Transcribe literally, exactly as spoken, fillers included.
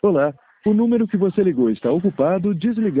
Olá, o número que você ligou está ocupado, desligado.